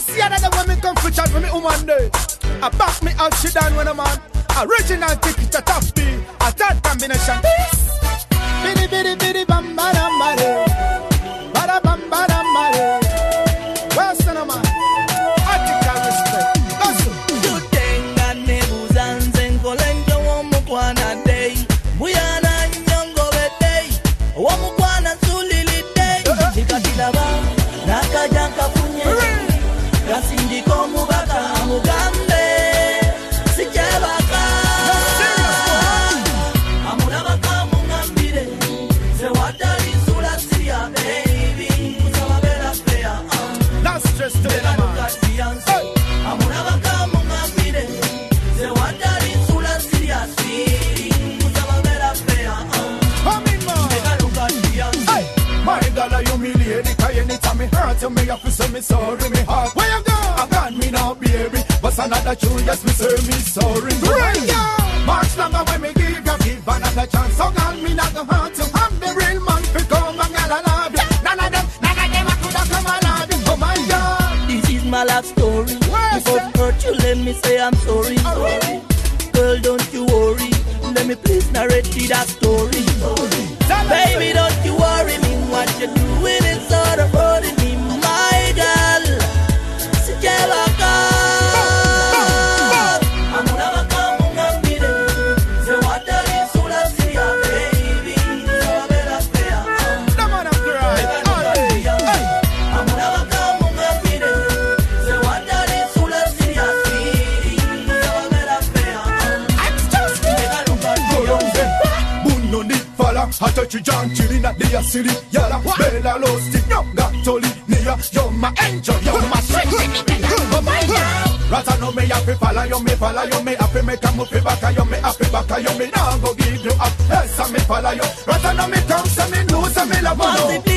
see another woman come for chat with me woman day. I back me out, she done when I'm on. Original ticket a top B. A third combination. Biddy biddy biddy bam bam bam. Bada bam bam bam. Where's the man? I think I respect. Listen. You think that me buzanze nkolenjo womukwana day. Buyana nyongo day. Womukwana sulili day. Nikakilaba nakajanka kunye. Kasindiko mubaka mugambe. Sijabaka. Amulabaka mungambire. Sewatari sula siya baby. Kusababela fair. Not stress to the man. Amulabaka mungambire. Sewatari sula siya sweet. Kusababela fair. Come in, man. Hey, my girl, I humiliate it. Cause anytime me hurt you, me have to say me sorry, me heart. Where you go? I got me now, baby. But another tune, yes, me say me sorry. Right, yeah. Much longer when me give another chance. So girl, me not gonna hurt you. I'm the real man for come and girl, I love you. None of them I could have come and love you. Oh my God. This is my life story. Where's If I hurt you, let me say I'm sorry. Sorry. Girl, don't you worry. Let me please narrate that story. Baby, don't you worry me. What you're doing is sort of hurting me, my girl. Sijabaka. Amulabaka mungambire. Sewatari sula siya, baby. Kusababela fair. The man of cry. Amulabaka mungambire. Sewatari sula siya, sweetie. Kusababela fair. Buno ni fala hata chijanchi lina dia siri yala bela losti nyonga toli niya you're my angel you're my strength oh my God rata no me happy fala yo me happy me come up back yo me happy back yo me now go give you up yes I me fala yo rata no me come say me lose me love no